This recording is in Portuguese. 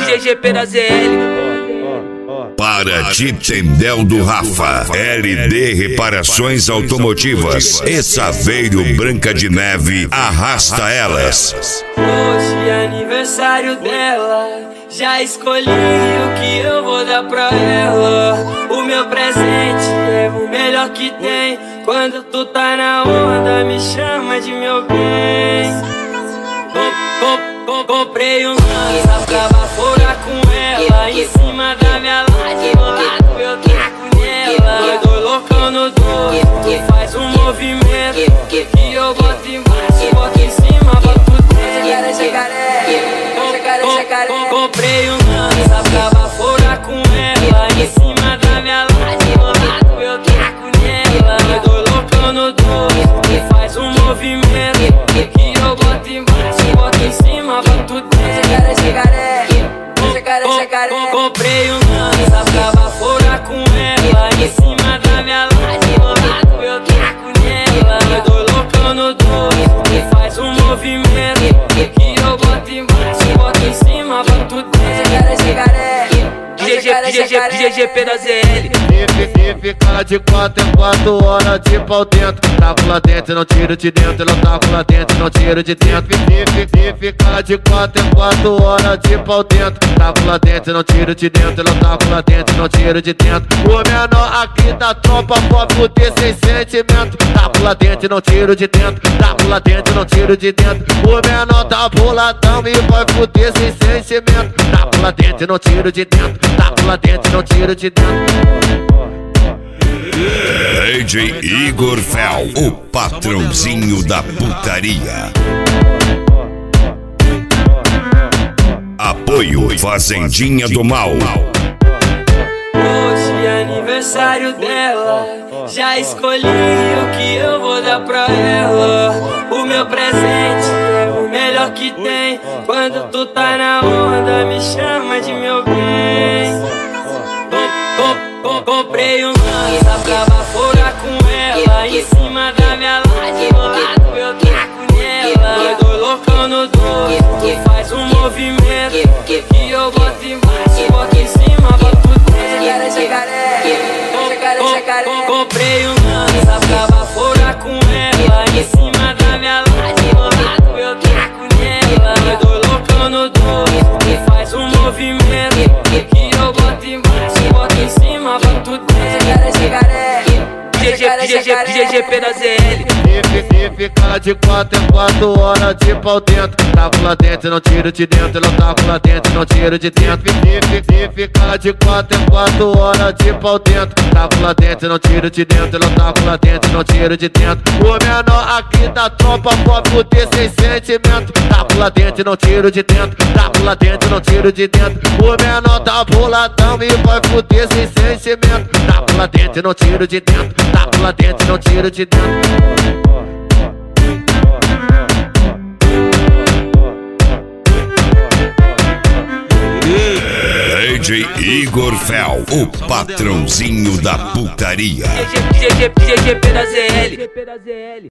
GGP da ZL. Para Titendel do Rafa, LD Reparações Automotivas e Saveiro Branca de Neve, arrasta elas. Hoje é aniversário dela, já escolhi o que eu vou dar pra ela. O meu presente é o melhor que tem. Quando tu tá na onda, me chama de meu bem. Comprei um lança pra baforar com ela. Em cima da minha laje, do lado eu taco nela. Nós dois loucão no doce, tu faz um movimento que eu boto embaixo, boto em cima, boto dentro. Comprei um lança pra baforar com ela. Em cima da minha laje, do lado eu taco nela. Nós dois loucão no doce, tu faz um movimento que eu boto embaixo, boto em cima, boto dentro. Comprei um lança pra baforar com ela. Em cima da minha laje, do lado eu taco nela. Nós dois loucão no doce, que faz um movimento que eu boto embaixo, boto em cima, boto dentro. GGP da ZL. E fica de 4 em 4 horas de pau dentro. Taco lá dentro, não tiro de dentro. Eu taco lá dentro, não tiro de dentro. E fica de 4 em 4 horas de pau dentro. Taco lá dentro, não tiro de dentro. Eu taco lá dentro, não tiro de dentro. O menor aqui da tropa pode fuder sem sentimento. Taco lá dentro, não tiro de dentro. Taco lá dentro, não tiro de dentro. O menor tá boladão e vai fuder sem sentimento. Taco lá dentro, não tiro de dentro. Taco lá dentro, não tiro de dentro. DJ Igor Fel, o patrãozinho da putaria. Apoio Fazendinha do Mal. Hoje é aniversário dela, já escolhi o que eu vou dar pra ela. O meu presente é o melhor que tem. Quando tu tá na onda, me chama de meu bem. Comprei um lança pra baforar com ela. Em cima da minha laje, do lado eu taco nela. Nós dois loucão no doce, que faz um movimento que eu boto embaixo, boto em cima, boto dentro. Comprei um lança pra baforar com ela. Em cima da minha laje, do lado eu taco nela. Nós dois loucão no doce, que faz um movimento que eu boto embaixo, boto em cima, boto dentro. GGP da ZL. E fica de 4 em 4 horas de pau dentro. Taco lá dentro, não tiro de dentro. Eu taco lá dentro, não tiro de dentro. E fica de 4 em 4 horas de pau dentro. Taco lá dentro, não tiro de dentro. Eu taco lá dentro, não tiro de dentro. O menor aqui da tropa pode fuder sem sentimento. Taco lá dentro, não tiro de dentro. Taco lá dentro, não tiro de dentro. O menor tá boladão e vai fuder sem sentimento. Taco lá dentro, não tiro de dentro. Taco lá dentro, não tiro de dentro. DJ Igor Fel, o patrãozinho da putaria. GGP da ZL.